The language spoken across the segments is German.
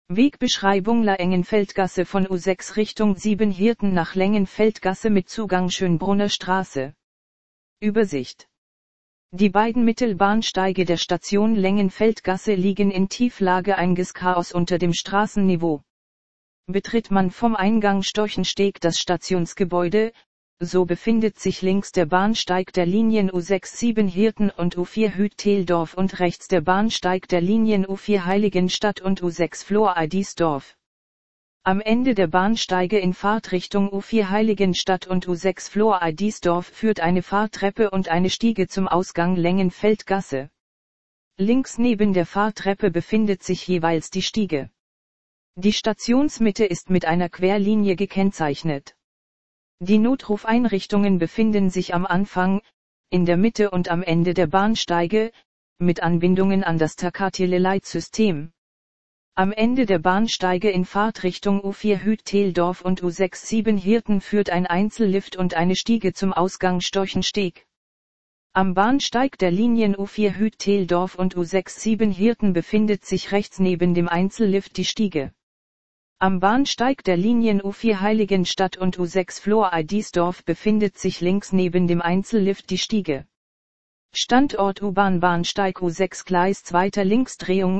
Wegbeschreibung: Lengenfeldgasse von U6 Richtung Siebenhirten nach Lengenfeldgasse mit Zugang Schönbrunner Straße. Übersicht: Die beiden Mittelbahnsteige der Station Lengenfeldgasse liegen in Tieflage Eingangschaos unter dem Straßenniveau. Betritt man vom Eingang Storchensteg das Stationsgebäude, so befindet sich links der Bahnsteig der Linien U6 Siebenhirten und U4 Hüt-Theldorf und rechts der Bahnsteig der Linien U4 Heiligenstadt und U6 Flor-Eidisdorf. Am Ende der Bahnsteige in Fahrtrichtung U4 Heiligenstadt und U6 Flor-Eidisdorf führt eine Fahrtreppe und eine Stiege zum Ausgang Lengenfeldgasse. Links neben der Fahrtreppe befindet sich jeweils die Stiege. Die Stationsmitte ist mit einer Querlinie gekennzeichnet. Die Notrufeinrichtungen befinden sich am Anfang, in der Mitte und am Ende der Bahnsteige, mit Anbindungen an das Takatiele-Leitsystem. Am Ende der Bahnsteige in Fahrtrichtung U4 Hüt-Theldorf und U6 Siebenhirten führt ein Einzellift und eine Stiege zum Ausgang Storchensteg. Am Bahnsteig der Linien U4 Hüt-Theldorf und U6 Siebenhirten befindet sich rechts neben dem Einzellift die Stiege. Am Bahnsteig der Linien U4 Heiligenstadt und U6 Flor-Eidisdorf befindet sich links neben dem Einzellift die Stiege. Standort U-Bahn-Bahnsteig U6 Gleis 2. Linksdrehung,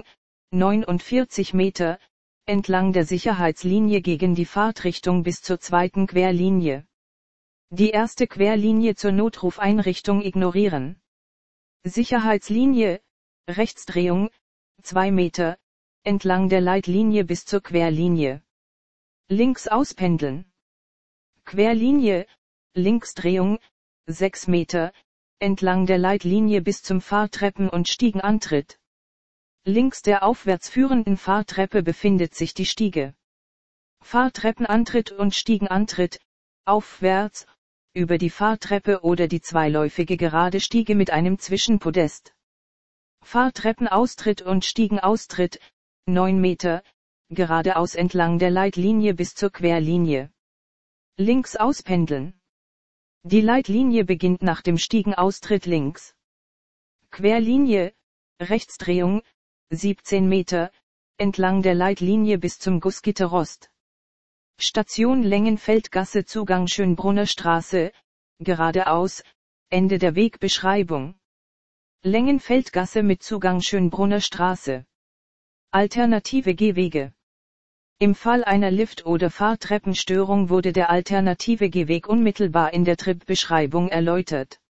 49 Meter, entlang der Sicherheitslinie gegen die Fahrtrichtung bis zur zweiten Querlinie. Die erste Querlinie zur Notrufeinrichtung ignorieren. Sicherheitslinie, Rechtsdrehung, 2 Meter, entlang der Leitlinie bis zur Querlinie. Links auspendeln. Querlinie, Linksdrehung, 6 Meter, entlang der Leitlinie bis zum Fahrtreppen- und Stiegenantritt. Links der aufwärts führenden Fahrtreppe befindet sich die Stiege. Fahrtreppenantritt und Stiegenantritt, aufwärts, über die Fahrtreppe oder die zweiläufige gerade Stiege mit einem Zwischenpodest. Fahrtreppenaustritt und Stiegenaustritt, 9 Meter, geradeaus entlang der Leitlinie bis zur Querlinie. Links auspendeln. Die Leitlinie beginnt nach dem Stiegenaustritt links. Querlinie, Rechtsdrehung, 17 Meter, entlang der Leitlinie bis zum Gussgitterrost. Station Lengenfeldgasse Zugang Schönbrunner Straße, geradeaus, Ende der Wegbeschreibung. Lengenfeldgasse mit Zugang Schönbrunner Straße. Alternative Gehwege. Im Fall einer Lift- oder Fahrtreppenstörung wurde der alternative Gehweg unmittelbar in der Tripbeschreibung erläutert.